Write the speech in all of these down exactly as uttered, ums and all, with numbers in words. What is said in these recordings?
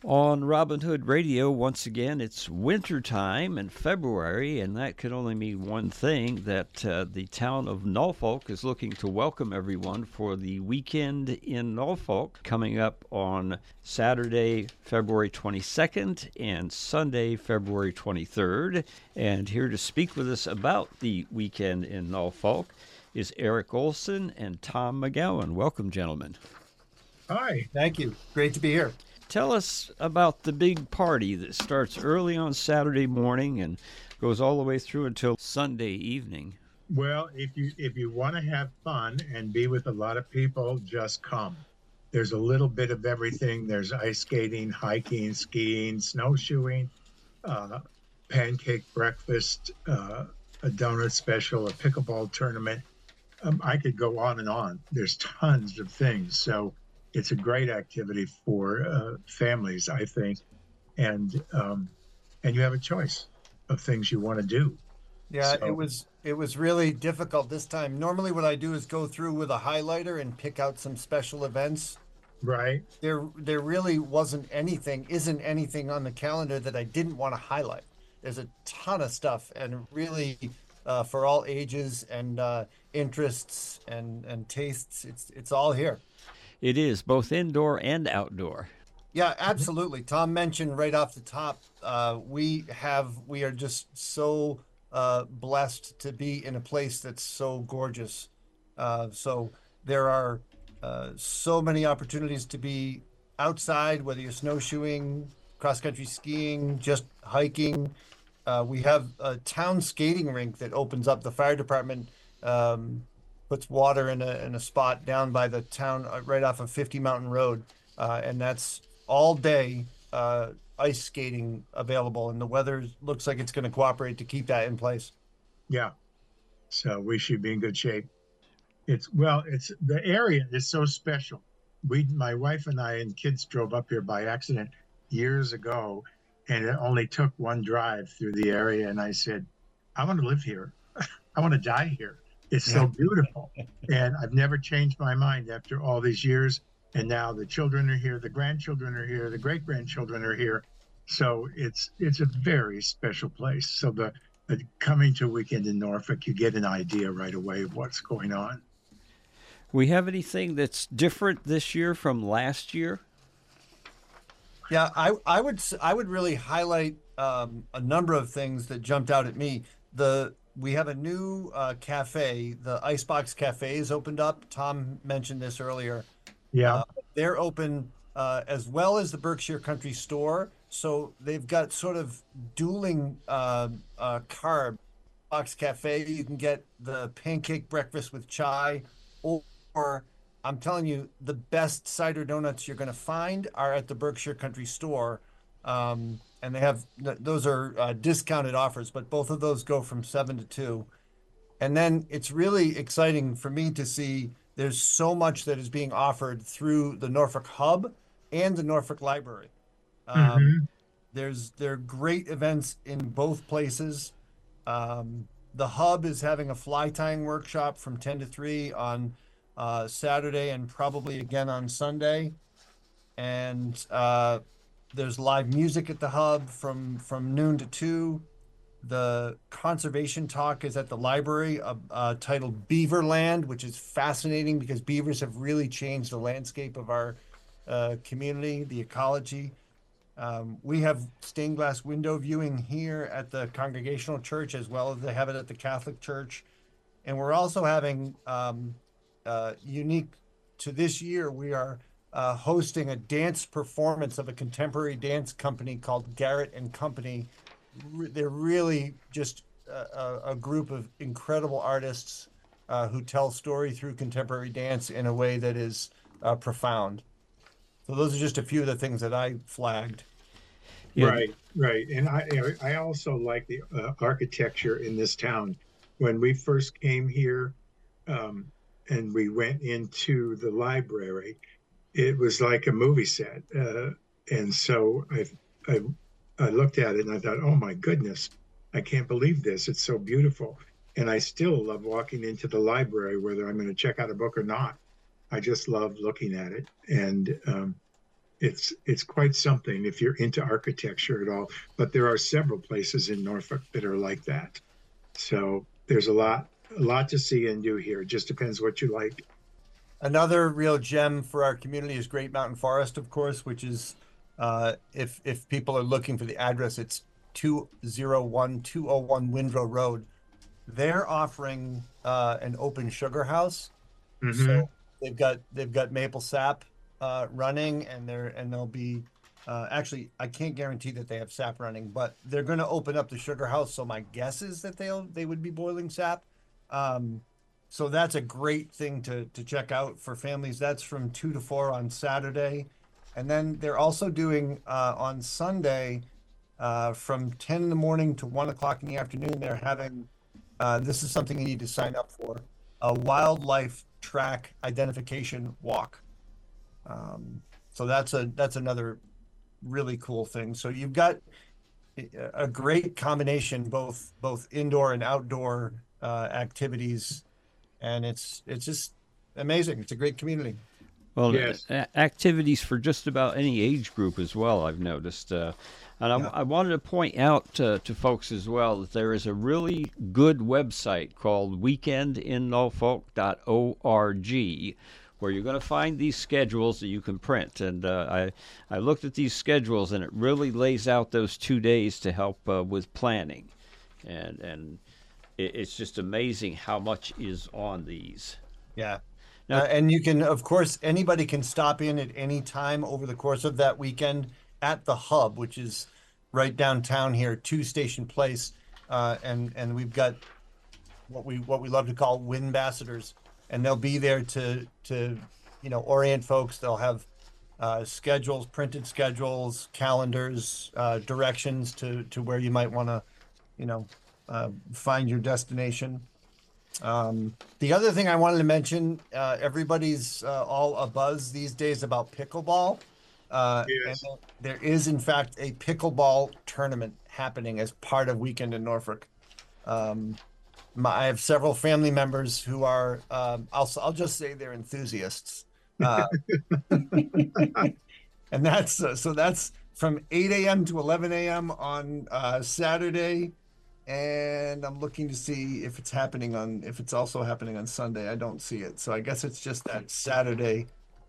On Robin Hood Radio, once again, it's wintertime in February, and that can only mean one thing, that uh, the town of Norfolk is looking to welcome everyone for the weekend in Norfolk coming up on Saturday, February twenty-second and Sunday, February twenty-third. And here to speak with us about the weekend in Norfolk is Eric Olson and Tom McGowan. Welcome, gentlemen. Hi, thank you. Great to be here. Tell us about the big party that starts early on Saturday morning and goes all the way through until Sunday evening. Well, if you if you want to have fun and be with a lot of people, just come. There's a little bit of everything. There's ice skating, hiking, skiing, snowshoeing, uh, pancake breakfast, uh, a donut special, a pickleball tournament. Um, I could go on and on. There's tons of things. So it's a great activity for uh, families, I think, and um, and you have a choice of things you want to do. Yeah, So, it was it was really difficult this time. Normally, what I do is go through with a highlighter and pick out some special events. right. There, there really wasn't anything, isn't anything on the calendar that I didn't want to highlight. There's a ton of stuff, and really, uh, for all ages and uh, interests and and tastes, it's it's all here. It is both indoor and outdoor. Yeah, absolutely. Tom mentioned right off the top, uh, we have we are just so uh, blessed to be in a place that's so gorgeous. Uh, so there are uh, so many opportunities to be outside, whether you're snowshoeing, cross country skiing, just hiking. Uh, we have a town skating rink that opens up. The fire department um, puts water in a in a spot down by the town, uh, right off of fifty Mountain Road, uh, and that's all day uh, ice skating available. And the weather looks like it's going to cooperate to keep that in place. Yeah. So we should be in good shape. It's well, it's the area is so special. We, my wife and I and kids drove up here by accident years ago, and it only took one drive through the area. And I said, I want to live here. I want to die here. It's so beautiful. And I've never changed my mind after all these years. And now the children are here, the grandchildren are here, the great grandchildren are here. So it's it's a very special place. So the, the coming to a weekend in Norfolk, you get an idea right away of what's going on. We have anything that's different this year from last year? Yeah, I I would s- I would really highlight um, a number of things that jumped out at me. The we have a new uh, cafe. The Icebox Cafe is opened up. Tom mentioned this earlier. Yeah. Uh, they're open uh, as well as the Berkshire Country Store. So they've got sort of dueling uh, uh, carb. Box Cafe, you can get the pancake breakfast with chai, or, or I'm telling you, the best cider donuts you're going to find are at the Berkshire Country Store. Um, and they have, th- those are uh, discounted offers, but both of those go from seven to two. And then it's really exciting for me to see there's so much that is being offered through the Norfolk Hub and the Norfolk Library. Um, hmm there's there are great events in both places. Um, the Hub is having a fly tying workshop from ten to three on uh, Saturday and probably again on Sunday. And uh, there's live music at the Hub from from noon to two. The conservation talk is at the library, uh, uh, titled Beaverland, which is fascinating because beavers have really changed the landscape of our uh, community, the ecology. Um, we have stained glass window viewing here at the Congregational Church as well as they have it at the Catholic Church. And we're also having, um, uh, unique to this year, we are uh, hosting a dance performance of a contemporary dance company called Garrett and Company. Re- They're really just a, a, a group of incredible artists uh, who tell story through contemporary dance in a way that is uh, profound. So those are just a few of the things that I flagged. Yeah, Right, right. And I I also like the uh, architecture in this town. When we first came here, um, and we went into the library, it was like a movie set. Uh, and so I, I I looked at it and I thought, oh my goodness, I can't believe this. It's so beautiful. And I still love walking into the library, whether I'm going to check out a book or not. I just love looking at it. And um, it's it's quite something if you're into architecture at all. But there are several places in Norfolk that are like that. So there's a lot a lot to see and do here. It just depends what you like. Another real gem for our community is Great Mountain Forest, of course, which is uh, if if people are looking for the address, it's two oh one two oh one Windrow Road. They're offering uh, an open sugar house, Hmm. so they've got they've got maple sap uh, running, and they're and they'll be uh, actually I can't guarantee that they have sap running, but they're going to open up the sugar house. So my guess is that they'll they would be boiling sap. Um, so that's a great thing to to check out for families. That's from two to four on Saturday, and then they're also doing uh, on Sunday uh, from ten in the morning to one o'clock in the afternoon. They're having uh, this is something you need to sign up for, a wildlife track identification walk. Um, so that's a that's another really cool thing. So you've got a great combination, both both indoor and outdoor uh, activities, and it's it's just amazing. It's a great community. Well, Yes. a- activities for just about any age group as well, I've noticed. Uh, and I, Yeah. I wanted to point out uh, to folks as well that there is a really good website called weekend in norfolk dot org where you're going to find these schedules that you can print. And uh, I, I looked at these schedules, and it really lays out those two days to help uh, with planning. And, and it, it's just amazing how much is on these. Yeah. Now, Uh, and you can, of course, anybody can stop in at any time over the course of that weekend at the hub, which is right downtown here, Two Station Place, uh, and and we've got what we what we love to call Windambassadors, and they'll be there to to you know orient folks. They'll have uh, schedules, printed schedules, calendars, uh, directions to to where you might want to, you know, uh, find your destination. Um, the other thing I wanted to mention, uh, everybody's uh, all abuzz these days about pickleball. Uh, and Yes. there is, in fact, a pickleball tournament happening as part of Weekend in Norfolk. Um, my, I have several family members who are, um, I'll, I'll just say they're enthusiasts. Uh, and that's, uh, so that's from eight a m to eleven a m on uh, Saturday. And I'm looking to see if it's happening on, if it's also happening on Sunday. I don't see it. So I guess it's just that Saturday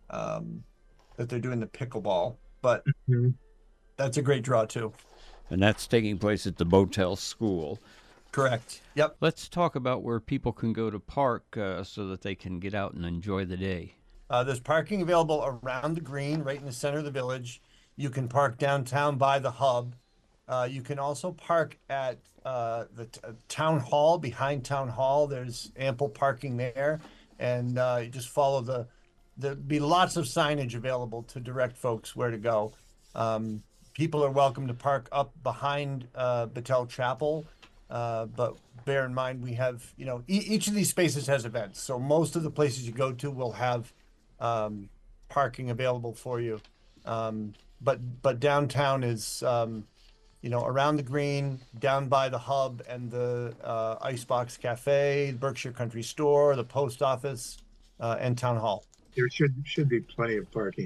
um, that they're doing the pickleball. But Mhm. that's a great draw too. and that's taking place at the Botel School. Correct. Yep. Let's talk about where people can go to park uh, so that they can get out and enjoy the day. Uh, there's parking available around the green, right in the center of the village. You can park downtown by the hub. Uh, you can also park at uh, the t- uh, town hall, behind town hall. There's ample parking there, and uh, you just follow the. There'll be lots of signage available to direct folks where to go. Um, people are welcome to park up behind uh, Battelle Chapel, uh, but bear in mind we have, you know, e- each of these spaces has events. So most of the places you go to will have um, parking available for you. Um, but but downtown is, um, you know, around the green, down by the hub and the uh, Icebox Cafe, Berkshire Country Store, the post office, uh, and town hall. There should should be plenty of parking.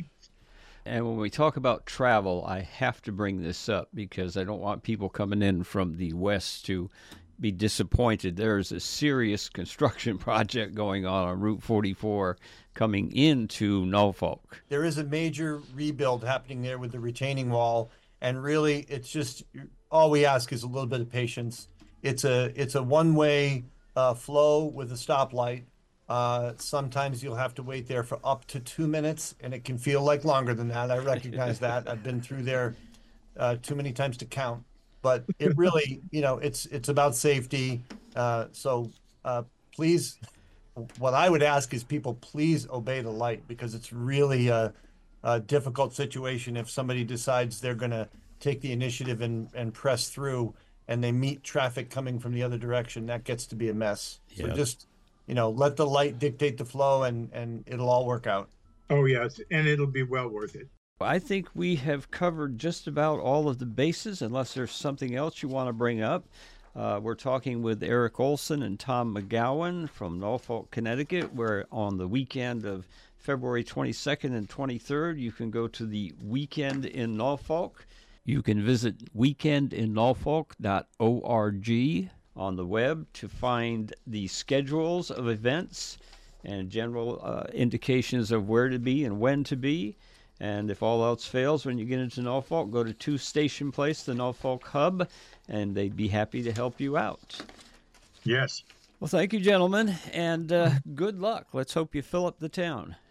And when we talk about travel, I have to bring this up because I don't want people coming in from the west to be disappointed. There's a serious construction project going on on Route forty-four coming into Norfolk. There is a major rebuild happening there with the retaining wall, and really, it's just all we ask is a little bit of patience. It's a it's a one-way uh, flow with a stoplight. Uh, sometimes you'll have to wait there for up to two minutes, and it can feel like longer than that. I recognize that. I've been through there uh, too many times to count. But it really, you know, it's it's about safety. Uh, so uh, please, what I would ask is people please obey the light, because it's really a, a difficult situation if somebody decides they're going to take the initiative and, and press through, and they meet traffic coming from the other direction. That gets to be a mess. So Yeah. just, you know, let the light dictate the flow, and, and it'll all work out. Oh yes, and it'll be well worth it. I think we have covered just about all of the bases, unless there's something else you want to bring up. Uh, we're talking with Eric Olson and Tom McGowan from Norfolk, Connecticut. We're on the weekend of February twenty-second and twenty-third, you can go to the Weekend in Norfolk. You can visit weekend in norfolk dot org on the web to find the schedules of events and general uh, indications of where to be and when to be. And if all else fails, when you get into Norfolk, go to Two Station Place, the Norfolk Hub, and they'd be happy to help you out. Yes. Well, thank you, gentlemen, and uh, good luck. Let's hope you fill up the town.